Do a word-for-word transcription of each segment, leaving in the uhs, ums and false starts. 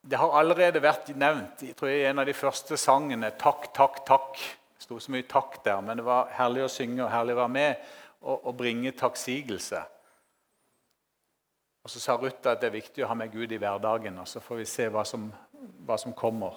Det har allerede vært nevnt, jeg tror jeg en av de første sangene, takk, takk, takk. Det stod så mye takk der, men det var herlig å synge og herlig å være med og, og bringe takksigelse. Og så sa Ruth at det er viktig å ha med Gud i hverdagen, og så får vi se hva som, hva som kommer.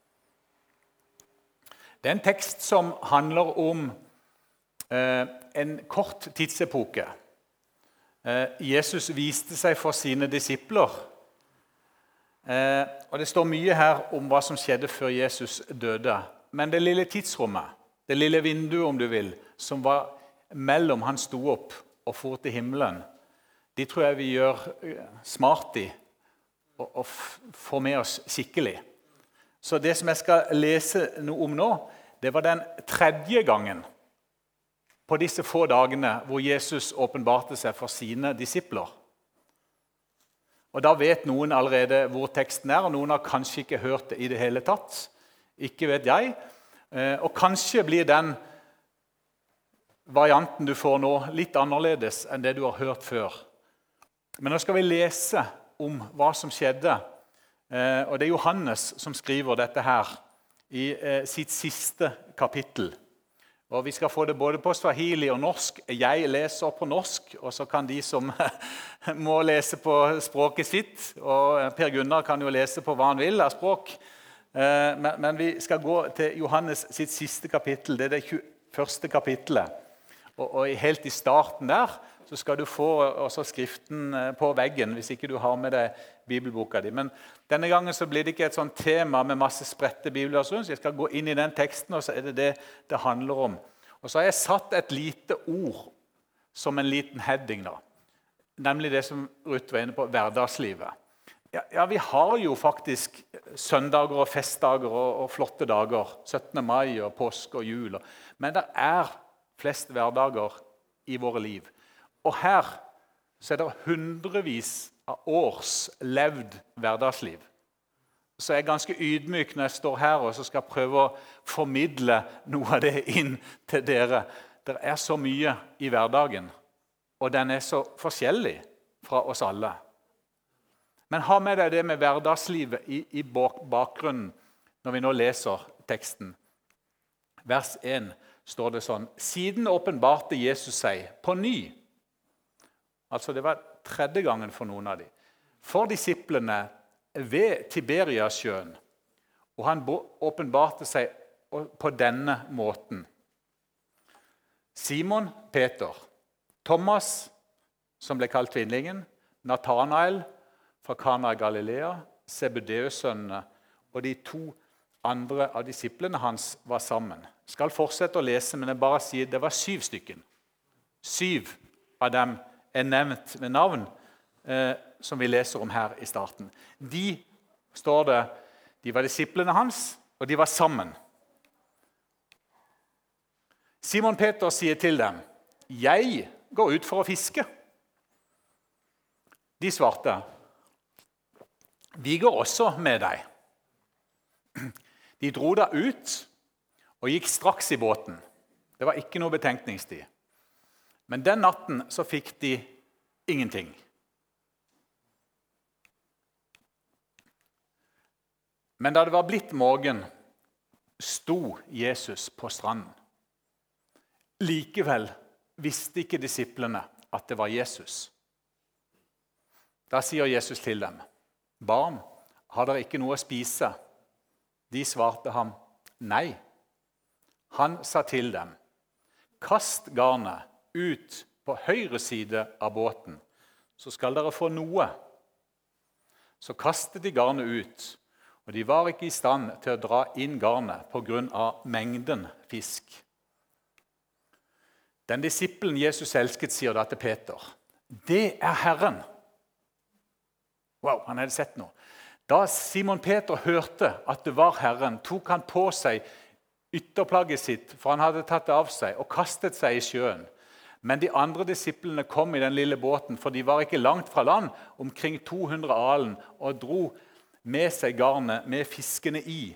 Det er en tekst som handler om eh, en kort tidsepoke. Eh, Jesus viste seg for sine disipler, eh, og det står mye her om hva som skjedde før Jesus døde. Men det lille tidsrommet, det lille vinduet om du vil, som var mellom han sto opp og for til himmelen, de tror jeg vi gjør smart i og, og får med oss skikkelig. Så det som jeg skal lese noe om nå, det var den tredje gangen på disse få dagene hvor Jesus åpenbarte seg for sine disipler. Og da vet noen allerede hvor teksten er, og noen har kanskje ikke hørt det i det hele tatt. Ikke vet jeg. Og kanskje blir den varianten du får nå litt annerledes enn det du har hørt før. Men nå skal vi lese om hva som skjedde, og det er Johannes som skriver dette her i sitt siste kapittel. Og vi skal få det både på swahili og norsk. Jeg leser på norsk, og så kan de som må lese på språket sitt, og Per Gunnar kan jo lese på hva han vil av språk. Men vi skal gå til Johannes sitt siste kapittel, det er det tjueførste kapittelet. Og helt i starten der, så skal du få også skriften på veggen, hvis ikke du har med deg bibelboka di. Men denne gangen så blir det ikke et sånt tema med masse spredte bibler, så jeg skal gå inn i den teksten, og så er det det det handler om. Og så har jeg satt et lite ord som en liten heading da, nemlig det som Ruth var inne på, hverdagslivet. Ja, ja, vi har jo faktisk søndager og festdager og, og flotte dager, syttende mai og påske og jul, men det er flest hverdager i våre liv. Og her så er det hundrevis av års levd hverdagsliv. Så jeg er ganske ydmyk når jeg står her og så skal prøve å formidle noe av det inn til dere. Det er så mye i hverdagen, og den er så forskjellig fra oss alle. Men ha med deg det med hverdagslivet i, i bakgrunnen når vi nå leser teksten. Vers én står det sånn: Siden åpenbarte Jesus seg på ny. Altså det var tredje gangen for noen av dem. For disiplene ved Tiberiasjøen. Og han åpenbarte seg på denne måten. Simon Peter, Thomas, som ble kalt tvillingen, Nathanael fra Kana i Galilea, Zebedeus-sønnene og de to andre av disiplene hans var sammen. Jeg skal fortsette å lese, men jeg bare sier det var syv stykken. Syv av dem er nevnt med navn, eh, som vi leser om her i starten. De, står det, de var disiplene hans, og de var sammen. Simon Peter sier til dem, jeg går ut for å fiske. De svarte, vi går også med deg. De dro da ut og gikk straks i båten. Det var ikke noe betenkningstid. Men den natten så fikk de ingenting. Men da det var blitt morgen, sto Jesus på stranden. Likevel visste ikke disiplene at det var Jesus. Da sier Jesus til dem, barn, har dere ikke noe å spise? De svarte ham, nei. Han sa til dem, kast garnet ut på høyre side av båten, så skal dere få noe. Så kastet de garnet ut, og de var ikke i stand til å dra inn garnet på grunn av mengden fisk. Den disippelen Jesus elsket sier da til Peter, det er Herren. Wow, han hadde sett noe. Da Simon Peter hørte at det var Herren, tok han på seg ytterplagget sitt, for han hadde tatt det av seg, og kastet seg i sjøen. Men de andre disiplene kom i den lille båten, for de var ikke langt fra land, omkring to hundre alen, og dro med seg garnet med fiskene i.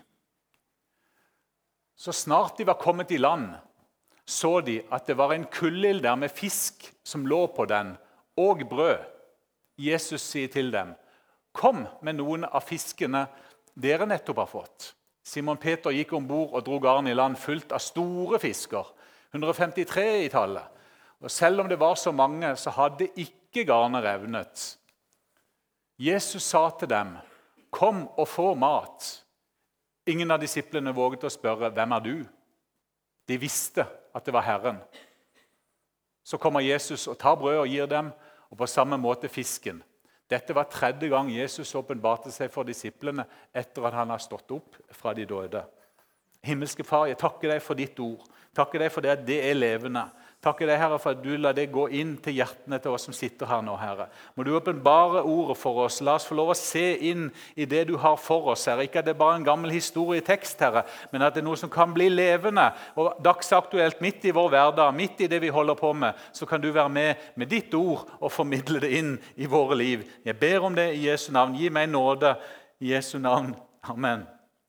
Så snart de var kommet i land, så de at det var en kullild der med fisk som lå på den, og brød. Jesus sier til dem, kom med noen av fiskene dere nettopp har fått. Simon Peter gikk ombord og dro garn i land fullt av store fisker, hundre og femtitre i tallet. Og selv om det var så mange, så hadde ikke garnet revnet. Jesus sa til dem, kom og få mat. Ingen av disiplene våget å spørre, hvem er du? De visste at det var Herren. Så kommer Jesus og tar brød og gir dem, og på samme måte fisken. Dette var tredje gang Jesus åpenbarte seg for disiplene etter at han har stått opp fra de døde. Himmelske Far, jeg takker deg for ditt ord. Takker deg for det at det er levende. Takker deg, Herre, for at du lar det gå inn til hjertene til oss som sitter her nå, Herre. Må du åpenbare ordet for oss. La oss få lov å se inn i det du har for oss, Herre. Ikke at det er bare en gammel historietekst, Herre, men at det er noe som kan bli levende og dagsaktuelt midt i vår hverdag, midt i det vi holder på med, så kan du være med med ditt ord og formidle det inn i våre liv. Jeg ber om det i Jesu navn. Gi meg nåde i Jesu navn. Amen.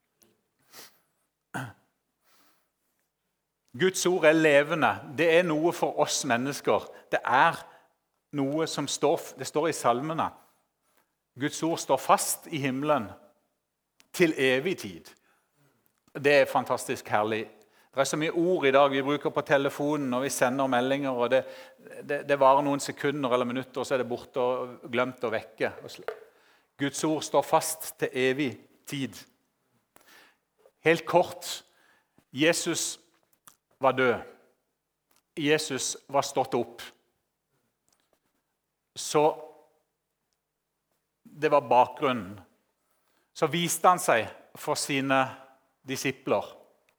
Guds ord er levende. Det er noe for oss mennesker. Det er noe som står, det står i salmene. Guds ord står fast i himmelen til evig tid. Det er fantastisk herlig. Det er så mye ord i dag vi bruker på telefonen når vi sender meldinger, og det, det, det varer noen sekunder eller minutter, og så er det borte og glemt og vekke. Guds ord står fast til evig tid. Helt kort, Jesus var død. Jesus var stått opp. Så det var bakgrunnen. Så viste han seg for sine disipler.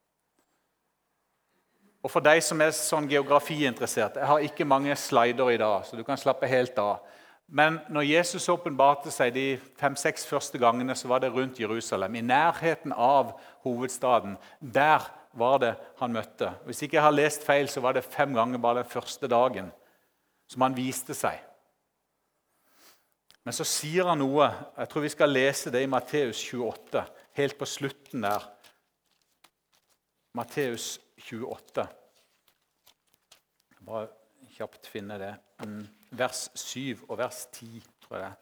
Og for deg som er sånn geografiinteressert, jeg har ikke mange slider i dag, så du kan slappe helt av. Men når Jesus åpenbarte seg de fem-seks første gangene, så var det rundt Jerusalem, i nærheten av hovedstaden. Der var det han møtte. Hvis ikke jeg har lest feil, så var det fem ganger bare den første dagen som han viste seg. Men så sier han noe, jeg tror vi skal lese det i Matteus tjueåtte, helt på slutten der. Matteus tjueåtte. Bare kjapt finne det. Vers syv og vers ti, tror jeg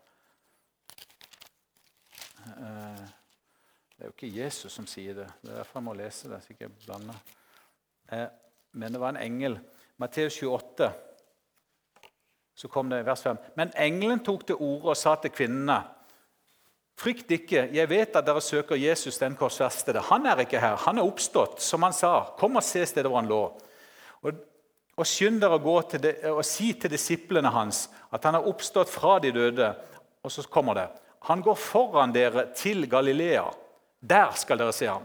det. Det er jo ikke Jesus som sier det. Det er derfor jeg må lese det, så ikke jeg blander. Men det var en engel. Matteus tjueåtte, så kom det i vers fem. Men engelen tok til orde og sa til kvinnene, frykt ikke, jeg vet at dere søker Jesus den korsfestede. Han er ikke her, han er oppstått, som han sa. Kom og se stedet hvor han lå. Og, og skynd dere å gå til det, og si til disiplene hans at han har oppstått fra de døde. Og så kommer det. Han går foran dere til Galilea. Der skal dere se ham.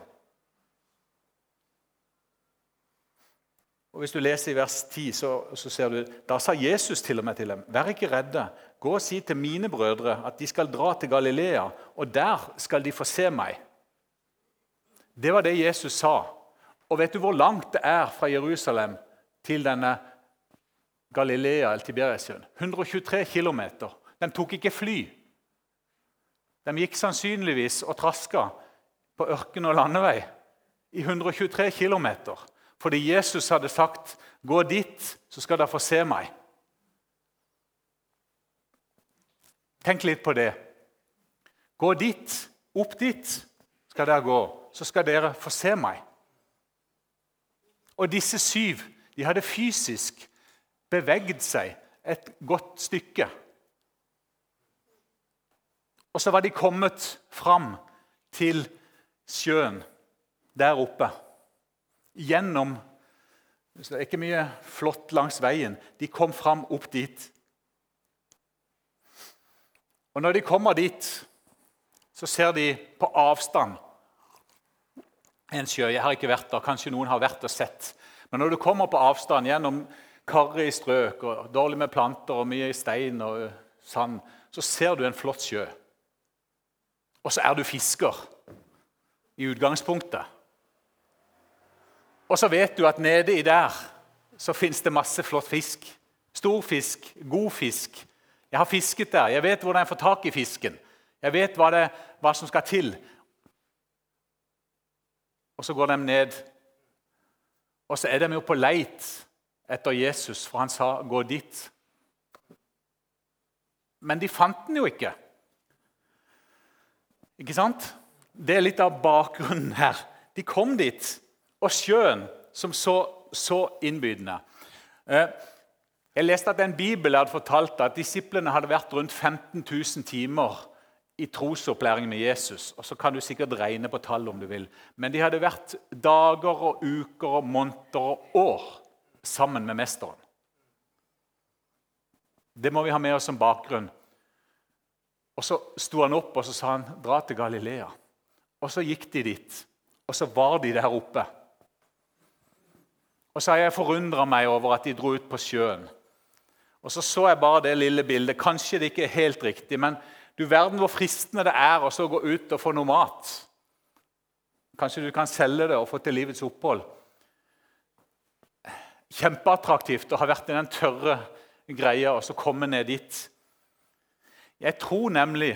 Og hvis du leser i vers ti, så, så ser du, da sa Jesus til og med til dem, vær ikke redde, gå og si til mine brødre at de skal dra til Galilea, og der skal de få se meg. Det var det Jesus sa. Og vet du hvor langt det er fra Jerusalem til denne Galilea eller Tiberiasjøen? hundre og tjuetre kilometer. De tok ikke fly. De gikk sannsynligvis og trasket på ørken og landevei i hundre og tjuetre kilometer. Fordi Jesus hadde sagt, gå dit, så skal dere få se meg. Tenk litt på det. Gå dit, opp dit skal dere gå, så skal dere få se meg. Og disse syv, de hadde fysisk beveget seg et godt stykke. Og så var de kommet fram til sjøen der oppe. Gjennom, det er ikke mye flott langs veien, de kom fram opp dit. Og når de kommer dit, så ser de på avstand en sjø. Jeg har ikke vært der, kanskje noen har vært og sett. Men når du kommer på avstand gjennom karre i strøk, og dårlig med planter og mye stein og sand, så ser du en flott sjø. Og så er du fisker i utgangspunktet. Og så vet du at nede i der så finnes det masse flott fisk. Stor fisk, god fisk. Jeg har fisket der, jeg vet hvordan jeg får tak i fisken. Jeg vet hva, det, hva som skal til. Og så går de ned. Og så er de jo på leit etter Jesus, for han sa, gå dit. Men de fant den jo ikke. Ikke sant? Det er litt av bakgrunnen her. De kom dit, og sjøen som så, så innbydende. Jeg leste at en bibel hadde fortalt at disiplene hadde vært rundt femten tusen timer i trosopplæring med Jesus. Og så kan du sikkert regne på tall om du vil. Men de hadde vært dager og uker og måneder og år sammen med mesteren. Det må vi ha med oss som bakgrunn. Og så sto han opp og så sa han, dra til Galilea. Og så gikk de dit, og så var de der oppe. Og så har jeg forundret meg over at de dro ut på sjøen. Og så så jeg bare det lille bildet. Kanskje det ikke er helt riktig, men du verden hvor fristende det er å så gå ut og få noe mat. Kanskje du kan selge det og få til livets opphold. Kjempeattraktivt å ha vært i den tørre greia og så komme ned dit. Jeg tror nemlig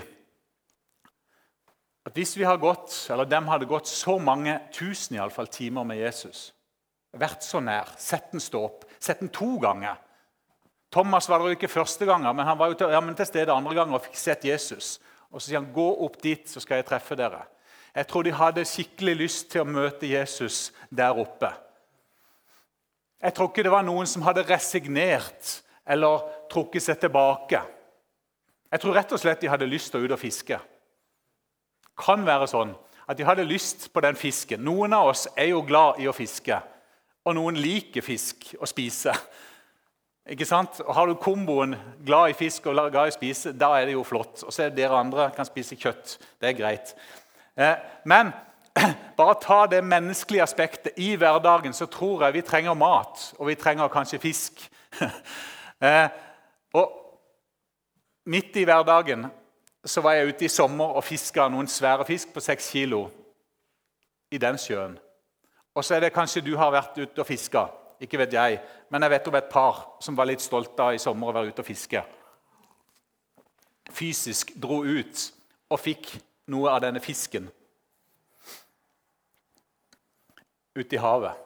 at hvis vi har gått, eller dem hadde gått så mange tusen i alle fall timer med Jesus, vært så nær, sett den stå opp, sett den to ganger. Thomas var det jo ikke første gangen, men han var jo til, ja, men til stede andre ganger og fikk sett Jesus. Og så sier han, gå opp dit, så skal jeg treffe dere. Jeg tror de hadde skikkelig lyst til å møte Jesus der oppe. Jeg tror ikke det var noen som hadde resignert eller trukket seg tilbake. Jeg tror rett og slett de hadde lyst til å ut og fiske. Kan være sånn at de hadde lyst på den fisken. Noen av oss er jo glad i å fiske, og noen liker fisk å spise. Ikke sant? Og har du komboen glad i fisk og glad i å spise, da er det jo flott. Og så er det dere andre kan spise kjøtt. Det er greit. Eh, men bare ta det menneskelige aspektet i hverdagen, så tror jeg vi trenger mat, og vi trenger kanskje fisk. eh, og midt i hverdagen så var jeg ute i sommer og fisket noen svære fisk på seks kilo i den sjøen. Og så er det kanskje du har vært ute og fisket, ikke vet jeg, men jeg vet om et par som var litt stolt av i sommer å være ute og fiske. Fysisk dro ut og fikk noe av denne fisken ute i havet.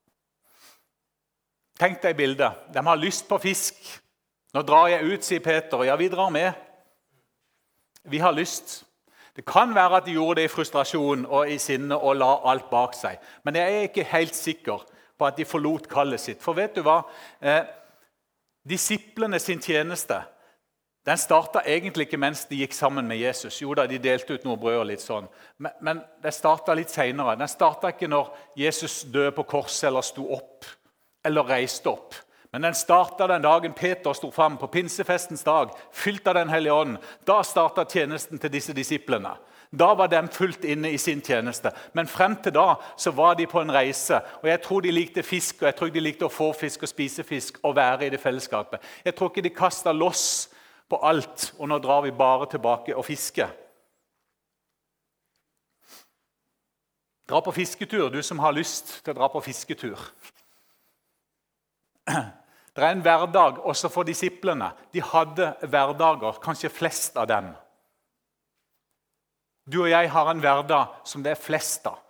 Tenk deg bildet. De har lyst på fisk. Nå drar jeg ut, sier Peter. Ja, vi drar med. Vi har lyst. Det kan være at de gjorde det i frustrasjon og i sinne og la alt bak seg. Men jeg er ikke helt sikker på at de forlot kallet sitt. For vet du hva? Eh, disiplene sin tjeneste, den startet egentlig ikke mens de gikk sammen med Jesus. Jo da, de delte ut noe brød og litt sånn. Men, men det startet litt senere. Den startet ikke når Jesus døde på korset eller sto opp eller reiste opp. Men den startet den dagen Peter sto frem på pinsefestens dag, fylt av den hellige ånden. Da startet tjenesten til disse disiplene. Da var de fullt inne i sin tjeneste. Men frem til da så var de på en reise. Og jeg tror de likte fisk, og jeg tror de likte å få fisk og spise fisk og være i det fellesskapet. Jeg tror ikke de kastet loss på alt, og nå drar vi bare tilbake og fiske. Dra på fisketur, du som har lyst til å dra på fisketur. Det er en hverdag også for disiplene. De hadde hverdager, kanskje flest av dem. Du og jeg har en hverdag som det er flest av.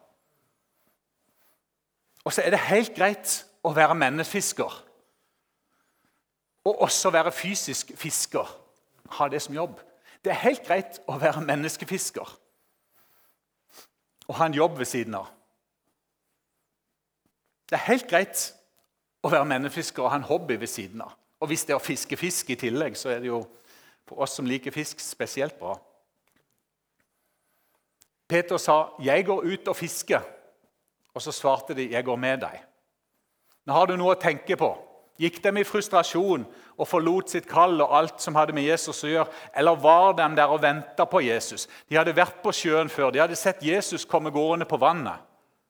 Og så er det helt greit å være menneskefisker. Og også være fysisk fisker. Ha det som jobb. Det er helt greit å være menneskefisker. Og ha en jobb ved siden av. Det er helt greit å være menneskefisker og ha en hobby ved siden av. Og hvis det er å fiske fisk i tillegg, så er det jo for oss som liker fisk spesielt bra. Peter sa, jeg går ut og fisker. Og så svarte de, jeg går med deg. Nå har du noe å tenke på. Gikk de i frustrasjon og forlot sitt kall og alt som hadde med Jesus å gjøre? Eller var de der og ventet på Jesus? De hadde vært på sjøen før. De hadde sett Jesus komme gående på vannet.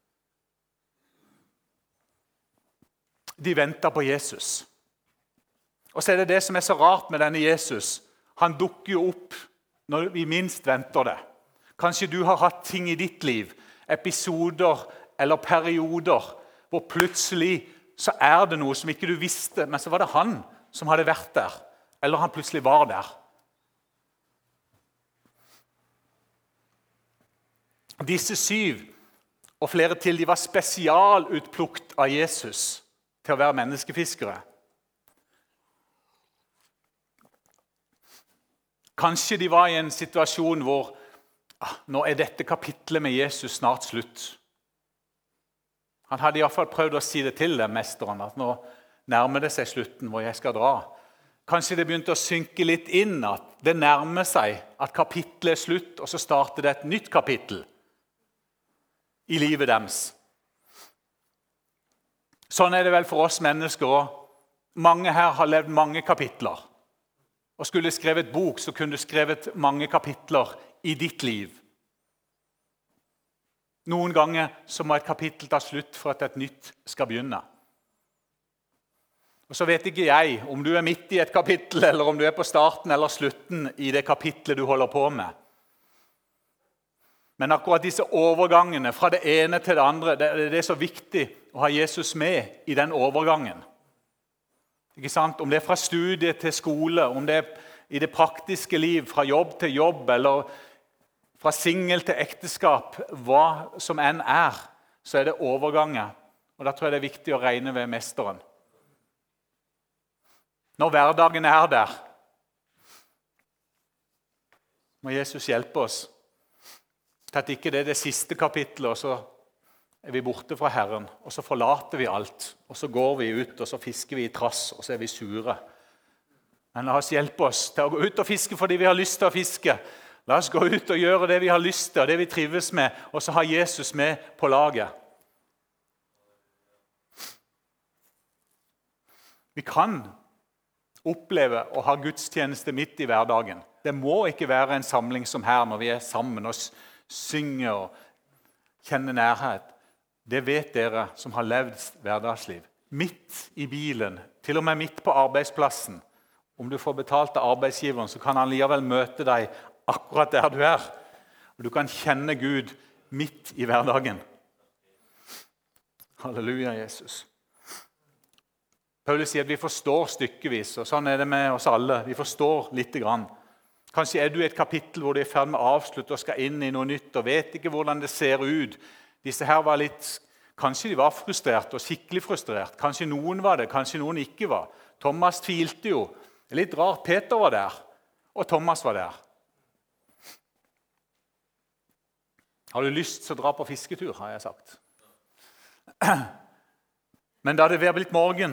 De ventet på Jesus. Og så er det det som er så rart med denne Jesus. Han dukker jo opp når vi minst venter det. Kanskje du har hatt ting i ditt liv, episoder eller perioder, hvor plutselig så er det noe som ikke du visste, men så var det han som hadde vært der, eller han plutselig var der. Disse syv og flere til, de var spesialutplukt av Jesus til å være menneskefiskere. Kanskje de var i en situasjon hvor ah, nå er dette kapitlet med Jesus snart slutt. Han hadde i hvert fall prøvd å si det til dem, mesteren, at nå nærmer det seg slutten hvor jeg skal dra. Kanskje det begynte å synke litt inn at det nærmer seg at kapitlet er slutt, og så starter det et nytt kapittel i livet deres. Sånn er det vel for oss mennesker også. Mange her har levd mange kapitler. Og skulle skrevet bok, så kunne du skrevet mange kapitler i ditt liv. Noen ganger så må et kapittel ta slutt for at et nytt skal begynne. Og så vet ikke jeg om du er midt i et kapittel, eller om du er på starten eller slutten i det kapitlet du holder på med. Men akkurat disse overgangene fra det ene til det andre, det er så viktig å ha Jesus med i den overgangen. Ikke sant? Om det er fra studie til skole, om det er i det praktiske liv, fra jobb til jobb, eller fra singel til ekteskap, hva som enn er, så er det overganger. Og da tror jeg det er viktig å regne ved mesteren. Når hverdagen er der, må Jesus hjelpe oss til at ikke det er det siste kapittelet, og så er vi borte fra Herren, og så forlater vi alt, og så går vi ut, og så fisker vi i trass, og så er vi sure. Men la oss hjelpe oss til å gå ut og fiske fordi vi har lyst til å fiske. La oss gå ut og gjøre det vi har lyst til, og det vi trives med, og så ha Jesus med på laget. Vi kan oppleve å ha gudstjeneste midt i hverdagen. Det må ikke være en samling som her når vi er sammen og synger og kjenner nærhet. Det vet dere som har levd hverdagsliv. Midt i bilen, til og med midt på arbeidsplassen. Om du får betalt av arbeidsgiveren, så kan han likevel møte deg akkurat der du er. Og du kan kjenne Gud midt i hverdagen. Halleluja, Jesus. Paulus sier at vi forstår stykkevis, og sånn er det med oss alle. Vi forstår lite grann. Kanskje er du i et kapittel hvor du er i ferd med å avslutte og skal inn i noe nytt, og vet ikke hvordan det ser ut. Disse her var litt, kanskje de var frustrert og skikkelig frustrert. Kanskje noen var det, kanskje noen ikke var. Thomas tvilte jo. Det er litt rart, Peter var der, og Thomas var der. Har du lyst til å dra på fisketur, har jeg sagt. Men da det var blitt morgen,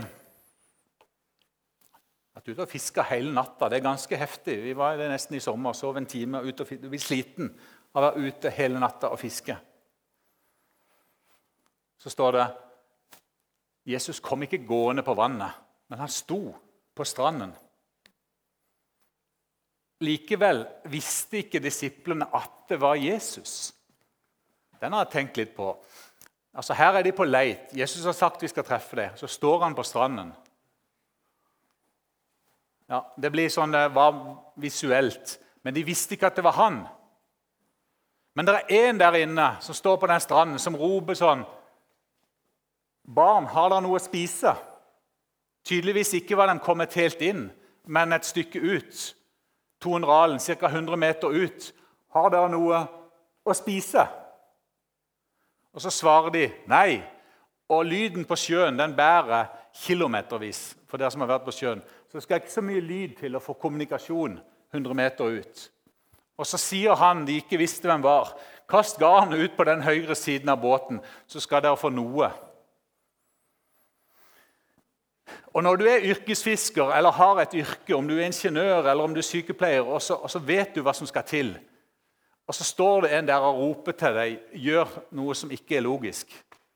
at du ute og fisket hele natta, det er ganske heftig. Vi var det nesten i sommer, sov en time, ut og, du blir sliten av å være ute hele natta og fiske. Så står det, Jesus kom ikke gående på vannet, men han sto på stranden. Likevel visste ikke disiplene at det var Jesus. Den har jeg tenkt litt på. Altså, her er de på leit. Jesus har sagt vi skal treffe det. Så står han på stranden. Ja, det blir sånn, det var visuelt. Men de visste ikke at det var han. Men det er en der inne som står på den stranden, som roper sånn, barn, har dere noe å spise? Tydeligvis ikke var de kommet helt inn, men et stykke ut. Tonralen, ca. hundre meter ut. Har dere noe å spise? Og så svarer de nei. Og lyden på sjøen, den bærer kilometervis. For dere som har vært på sjøen. Så det skal ikke så mye lyd til å få kommunikasjon hundre meter ut. Og så sier han, de ikke visste hvem var, kast garnet ut på den høyre siden av båten, så skal dere få noe. Og når du er yrkesfisker, eller har et yrke, om du er ingeniør, eller om du er sykepleier, og så, og så vet du hva som skal til, og så står det en der og roper til deg, gjør noe som ikke er logisk.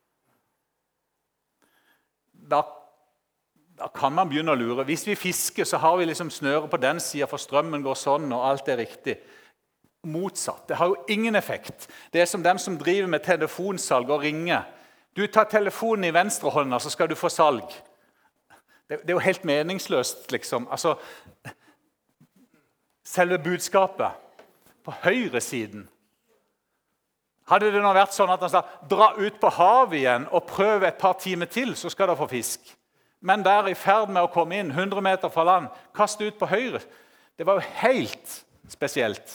Da, da kan man begynne å lure. Hvis vi fisker, så har vi liksom snøre på den siden, for strømmen går sånn, og alt er riktig. Motsatt. Det har jo ingen effekt. Det er som dem som driver med telefonsalg og ringer. Du tar telefonen i venstre hånda, så skal du få salg. Det, det er jo helt meningsløst, liksom. Altså, selve budskapet på høyre siden. Hadde det nå vært sånn at han sa, dra ut på havet igjen og prøv et par timer til, så skal du få fisk. Men der i ferd med å komme inn, hundre meter fra land, kast ut på høyre. Det var jo helt spesielt.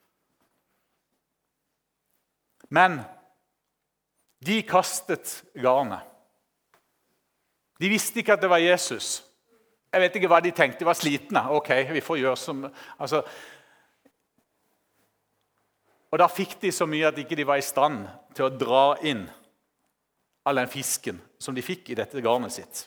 Men de kastet garnet. De visste ikke at det var Jesus. Jeg vet ikke hva de tenkte. De var slitne. Ok, vi får gjøre som... Altså, Og da fikk de så mye at ikke de var i stand til å dra inn all den fisken som de fikk i dette garnet sitt.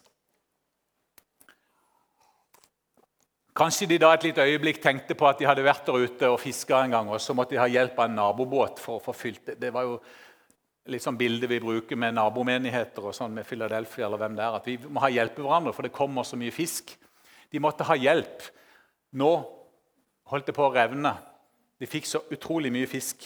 Kanskje de da et lite øyeblikk tenkte på at de hadde vært der ute og fisket en gang, og så måtte de ha hjelp av en nabobåt for å få fylt det. Det var jo litt sånn bilde vi bruker med nabomenigheter og sånn med Philadelphia eller hvem det er, at vi må ha hjelpe hverandre, for det kommer så mye fisk. De måtte ha hjelp. Nå holdt det på å revne. De fikk så utrolig mye fisk.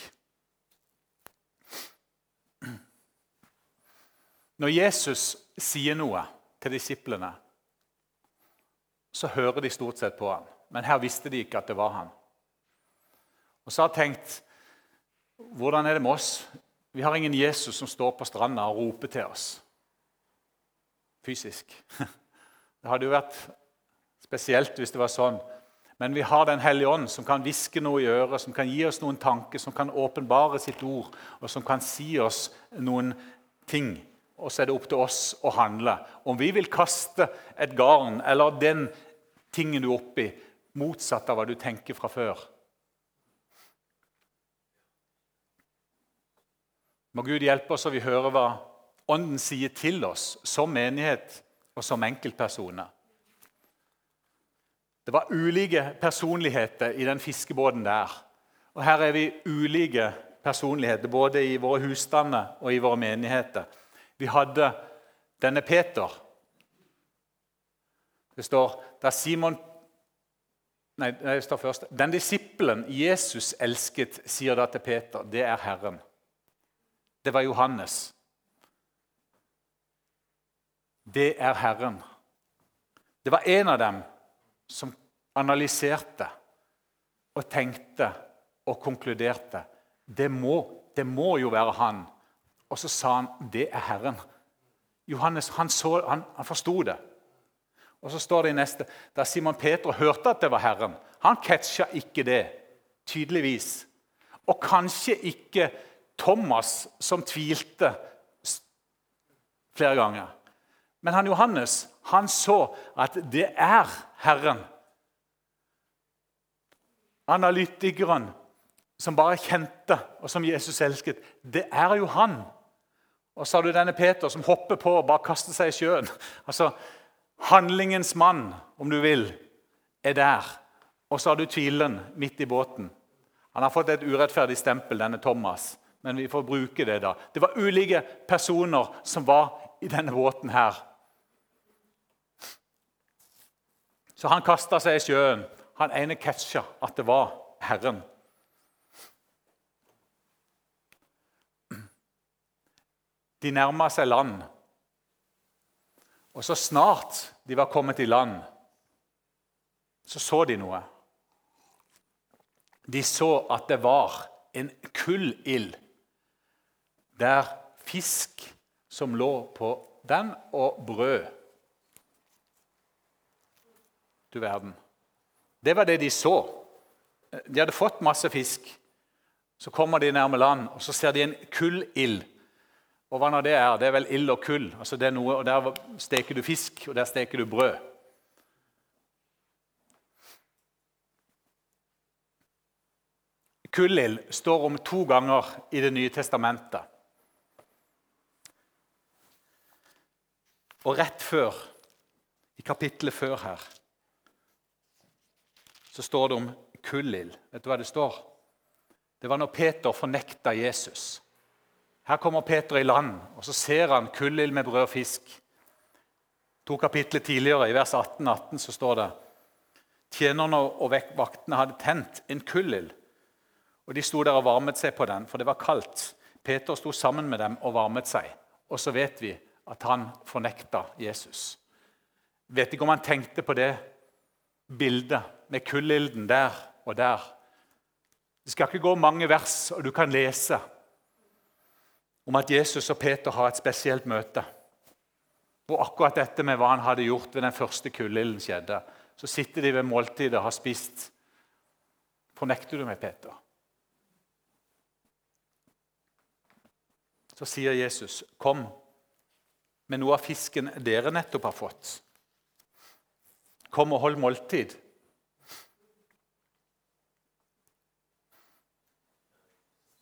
Når Jesus sier noe til disiplene, så hører de stort sett på han. Men her visste de ikke at det var han. Og så har jeg tenkt, hvordan er det med oss? Vi har ingen Jesus som står på stranda og roper til oss. Fysisk. Det hadde jo vært spesielt hvis det var sånn. Men vi har den hellige ånd som kan viske noe i øret, som kan gi oss noen tanker, som kan åpenbare sitt ord, og som kan si oss noen ting. Og så er det opp til oss å handle. Om vi vil kaste et garn, eller den tingen du er oppi, motsatt av hva du tenker fra før. Må Gud hjelpe oss så vi hører hva Ånden sier til oss, som menighet og som enkeltpersoner. Det var ulike personligheter i den fiskebåten der. Og her er vi ulike personligheter, både i våre husstander og i våre menigheter. Vi hadde denne Peter. Det står, da Simon, nei, det står først, den disippelen Jesus elsket, sier da til Peter, det er Herren. Det var Johannes. Det er Herren. Det var en av dem som analyserte og tenkte og konkluderte. Det må, det må jo være han. Og så sa han, det er Herren. Johannes, han, så, han, han forstod det. Og så står det i neste, da Simon Peter hørte at det var Herren, han catcha ikke det, tydeligvis. Og kanskje ikke Thomas, som tvilte flere ganger. Men han Johannes, han så at det er Herren. Analytikeren, som bare kjente, og som Jesus elsket, det er jo han. Og så har du denne Peter som hopper på og bare kaster seg i sjøen. Altså, handlingens mann, om du vil, er der. Og så har du tvilen midt i båten. Han har fått et urettferdig stempel, denne Thomas. Men vi får bruke det da. Det var ulike personer som var i denne båten her. Så han kastet seg i sjøen. Han ene catcha at det var Herren. De nærmet seg land. Og så snart de var kommet i land, så så de noe. De så at det var en kullild der fisk som lå på den, og brød. Du verden. Det var det de så. De hadde fått masse fisk. Så kommer de nærme land, og så ser de en kullild. Og hva når det er? Det er vel ild og kull. Altså det er noe, og der steker du fisk, og der steker du brød. Kullild står om to ganger i Det nye testamentet. Og rett før, i kapittelet før her, så står det om kullild. Vet du hva det står? Det var når Peter fornekta Jesus. Her kommer Peter i land, og så ser han kullild med brød og fisk. To kapitler tidligere, i vers atten atten, så står det: Tjenerne og vaktene hadde tent en kullild, og de sto der og varmet seg på den, for det var kaldt. Peter sto sammen med dem og varmet seg, og så vet vi at han fornekta Jesus. Vet ikke om han tenkte på det bildet med kullilden der og der. Det skal ikke gå mange vers, og du kan lese om at Jesus og Peter har et spesielt møte. Og akkurat dette med hva han hadde gjort ved den første kullilden skjedde. Så sitter de ved måltidet og har spist. Fornekter du meg, Peter? Så sier Jesus, kom med noe av fisken dere nettopp har fått. Kom og hold måltid.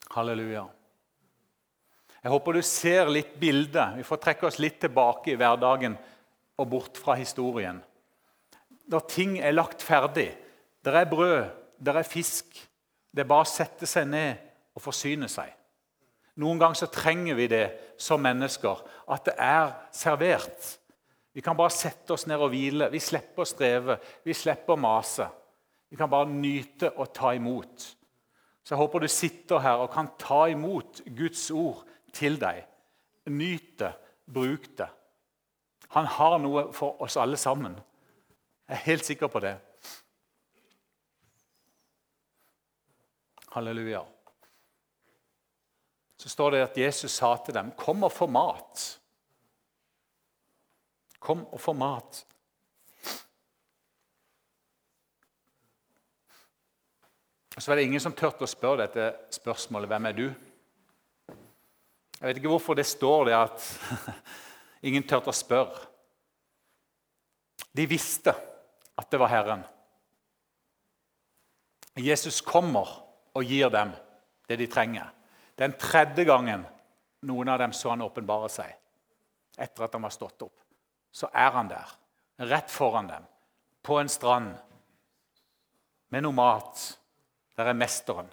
Halleluja. Jeg håper du ser litt bilde. Vi får trekke oss litt tilbake i hverdagen og bort fra historien. Når ting er lagt ferdig, der er brød, der er fisk, det er bare å sette seg ned og forsyne seg. Noen ganger så trenger vi det som mennesker, at det er servert. Vi kan bare sette oss ned og hvile, vi slipper å streve, vi slipper å mase. Vi kan bare nyte og ta imot. Så jeg håper du sitter her og kan ta imot Guds ord til deg. Nyt det, bruk det. Han har noe for oss alle sammen. Jeg er helt sikker på det. Halleluja. Så står det at Jesus sa til dem, kom og få mat. Kom og få mat. Og så var det ingen som tørte å spørre dette spørsmålet, hvem er du? Jeg vet ikke hvorfor det står det at ingen tørte å spørre. De visste at det var Herren. Jesus kommer og gir dem det de trenger. Den tredje gangen noen av dem så han åpenbare seg, etter at han var stått opp, så er han der, rett foran dem, på en strand, med noe mat. Der er mesteren.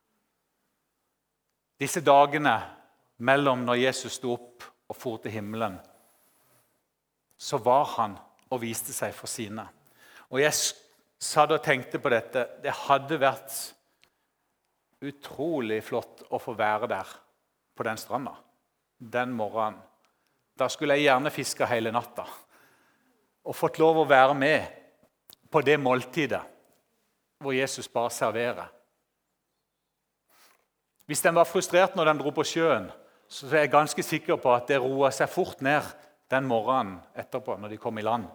Disse dagene mellom når Jesus sto opp og for til himmelen, så var han og viste seg for sine. Og jeg satt og tenkte på dette. Det hadde vært utrolig flott å få være der på den stranda. Den morgenen. Da skulle jeg gjerne fiske hele natta. Og fått lov å være med på det måltidet hvor Jesus bare serverer. Hvis den var frustrert når den dro på sjøen, så er jeg ganske sikker på at det roet seg fort ned den morgenen etterpå, når de kom i land.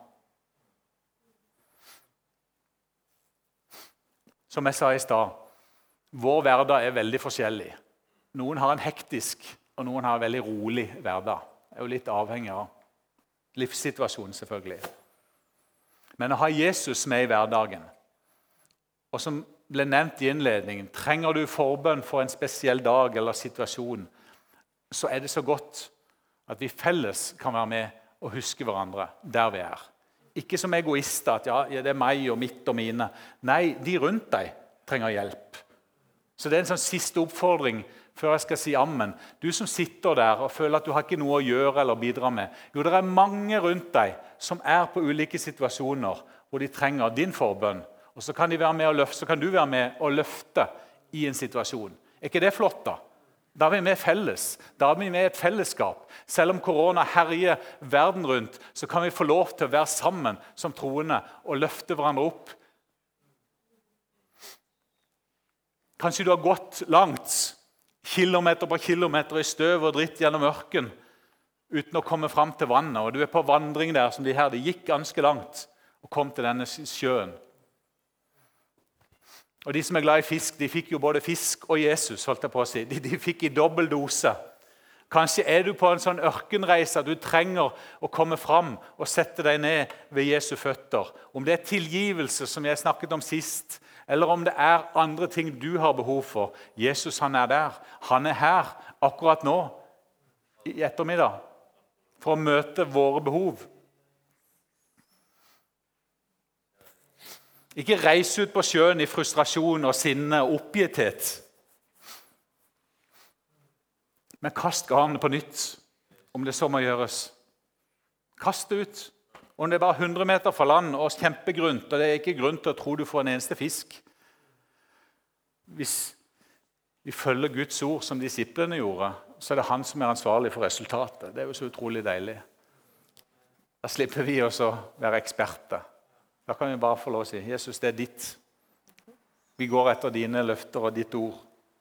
Som jeg sa i stad, vår hverdag er veldig forskjellig. Noen har en hektisk, og noen har en veldig rolig hverdag. Det er jo litt avhengig av livssituasjonen, selvfølgelig. Men å ha Jesus med i hverdagen, og som ble nevnt i innledningen, trenger du forbønn for en spesiell dag eller situasjon, så er det så godt at vi felles kan være med og huske hverandre der vi er. Ikke som egoister, at ja, det er meg og mitt og mine. Nei, de rundt deg trenger hjelp. Så det er en sånn siste oppfordring før jeg skal si amen. Du som sitter der og føler at du har ikke noe å gjøre eller bidra med. Jo, det er mange rundt deg som er på ulike situasjoner hvor de trenger din forbønn. Og så kan, de være med og løfte, så kan du være med og løfte i en situasjon. Er ikke det flott da? Da er vi med felles. Da er vi med et fellesskap. Selv om korona herjer verden rundt, så kan vi få lov til å være sammen som troende og løfte hverandre opp. Kanskje du har gått langt, kilometer på kilometer i støv og dritt gjennom ørken, uten å komme fram til vannet. Og du er på vandring der som de her. De gikk ganske langt og kom til denne sjøen. Og de som er glad i fisk, de fikk jo både fisk og Jesus, holdt jeg på å si. De, de fikk i dobbel dose. Kanskje er du på en sånn ørkenreise at du trenger å komme fram og sette deg ned ved Jesu føtter. Om det er tilgivelse, som jeg snakket om sist, eller om det er andre ting du har behov for. Jesus, han er der. Han er her akkurat nå, i ettermiddag, for å møte våre behov. Ikke reis ut på sjøen i frustrasjon og sinne og oppgitthet. Men kast garnet på nytt, om det så må gjøres. Kast det ut. Om det er bare hundre meter fra land og kjempegrunt, og det er ikke grunn til å tro du får en eneste fisk. Hvis vi følger Guds ord som disiplene gjorde, så er det han som er ansvarlig for resultatet. Det er jo så utrolig deilig. Da slipper vi også være eksperter. Da kan vi bare få lov å si, Jesus, det er ditt. Vi går etter dine løfter og ditt ord.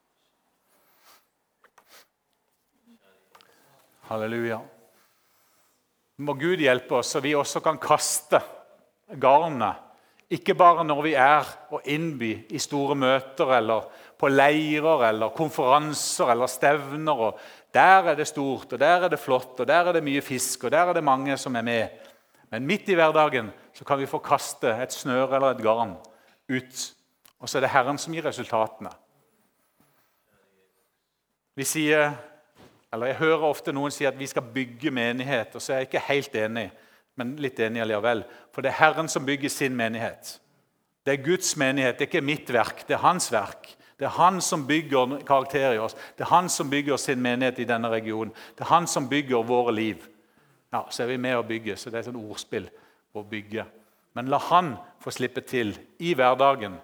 Halleluja. Må Gud hjelpe oss, så vi også kan kaste garnet. Ikke bare når vi er og innby i store møter, eller på leirer, eller konferanser, eller stevner. Og der er det stort, og der er det flott, og der er det mye fisk, og der er det mange som er med. Men midt i hverdagen så kan vi få kaste et snøre eller et garn ut. Og så er det Herren som gir resultatene. Vi sier, eller jeg hører ofte noen si at vi skal bygge menighet, og så er jeg ikke helt enig, men litt enig alligevel. For det er Herren som bygger sin menighet. Det er Guds menighet, det er ikke mitt verk, det er hans verk. Det er han som bygger karakter i oss. Det er han som bygger sin menighet i denne regionen. Det er han som bygger våre liv. Ja, så er vi med å bygge, så det er et sånn ordspill å bygge. Men la han få slippe til i hverdagen.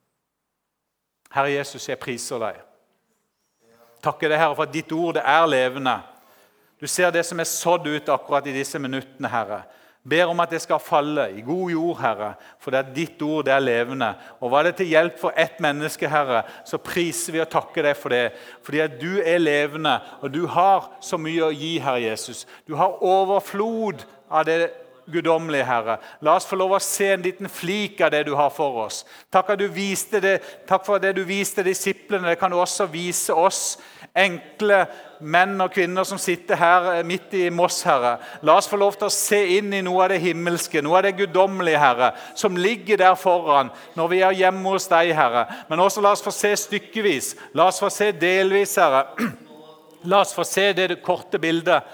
Herre Jesus, jeg priser deg. Takker deg, Herre, for at ditt ord det er levende. Du ser det som er sådd ut akkurat i disse minuttene, Herre. Ber om at det skal falle i god jord, Herre, for det er ditt ord, det er levende. Og var det til hjelp for ett menneske, Herre, så priser vi og takker deg for det. Fordi at du er levende, og du har så mye å gi, Herre Jesus. Du har overflod av det guddommelige, Herre. La oss få lov å se en liten flik av det du har for oss. Takk, at du viste det, takk for det du viste disiplene. Det kan du også vise oss, enkle menn og kvinner som sitter her midt i Moss, Herre. La oss få lov til å se inn i noe av det himmelske, noe av det guddommelige, Herre, som ligger der foran når vi er hjemme hos deg, Herre. Men også la oss få se stykkevis. La oss få se delvis, Herre. La oss få se det korte bildet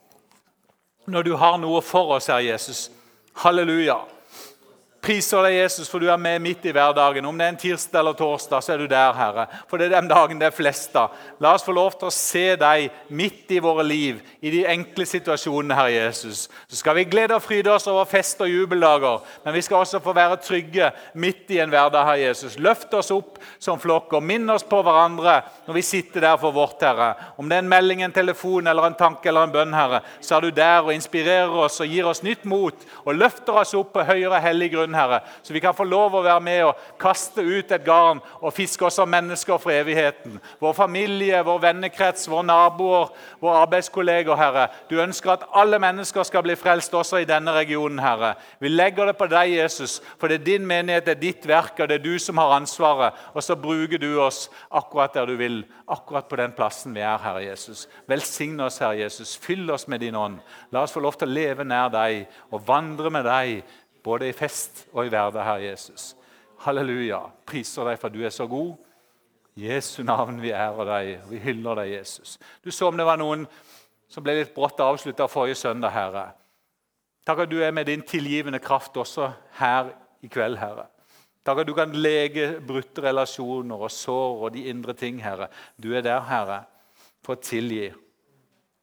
når du har noe for oss, Herre Jesus. Halleluja. Priser deg, Jesus, for du er med midt i hverdagen. Om det er en tirsdag eller torsdag, så er du der, Herre. For det er den dagen det er flest av. La oss få lov til å se deg midt i våre liv, i de enkle situasjonene, Herre Jesus. Så skal vi glede og fryde oss over fest og jubeldager, men vi skal også få være trygge midt i en hverdag, Herre Jesus. Løft oss opp som flokk og minn oss på hverandre når vi sitter der for vårt, Herre. Om det er en melding, en telefon eller en tanke eller en bønn, Herre, så er du der og inspirerer oss og gir oss nytt mot og løfter oss opp på høyere hellig grunn, Herre, så vi kan få lov å være med og kaste ut et garn og fiske oss som mennesker for evigheten. Vår familie, vår vennekrets, våre naboer, våre arbeidskolleger, Herre. Du ønsker at alle mennesker skal bli frelst også i denne regionen, Herre. Vi legger det på deg, Jesus, for det er din menighet, det er ditt verk, og det er du som har ansvaret. Og så bruker du oss akkurat der du vil, akkurat på den plassen vi er, Herre Jesus. Velsign oss, Herre Jesus. Fyll oss med din ånd. La oss få lov til å leve nær deg og vandre med deg, både i fest og i hverdag, Herre Jesus. Halleluja. Priser deg for du er så god. I Jesu navn vi ærer deg. Vi hyller deg, Jesus. Du så om det var noen som ble litt brått avsluttet forrige søndag, Herre. Takk at du er med din tilgivende kraft også her i kveld, Herre. Takk at du kan lege brutte relasjoner og sår og de indre ting, Herre. Du er der, Herre, for å tilgi.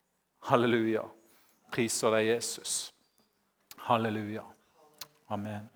Halleluja. Priser deg, Jesus. Halleluja. Amen.